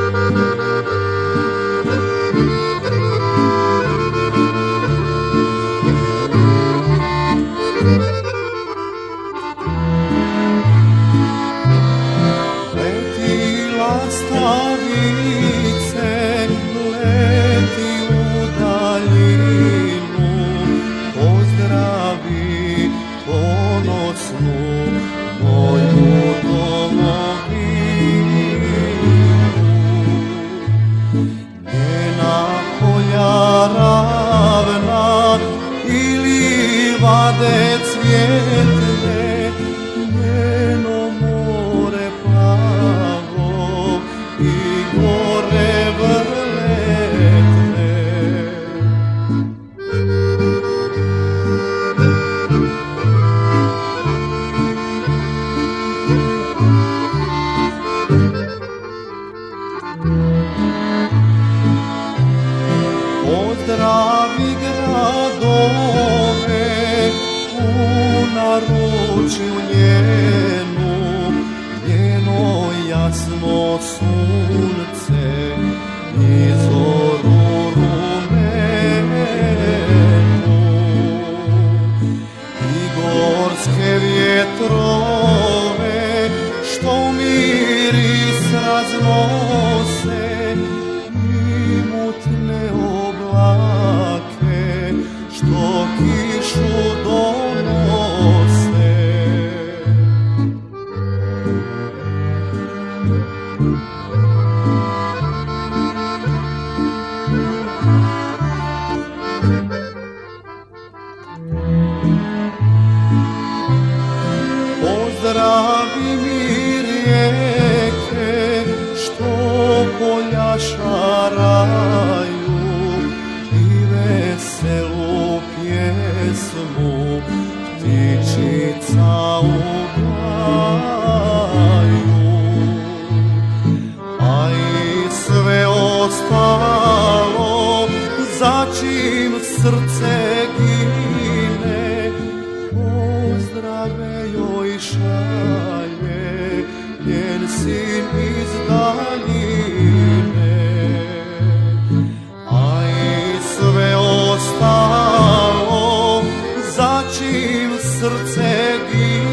Pozdravi gradove u naručju njenu, njeno jasno sunce i zoru rumenu i gorske vjetrove što miris raznose i mutne oblake što kišu donose. Pozdravi mi rijeke što polja šaraju i veselu pjesmu ptičica ugaju, a i sve ostalo za čim srce gine, pozdrave joj šalje njen sin iz daljine, a i sve ostalo za čim srce gine.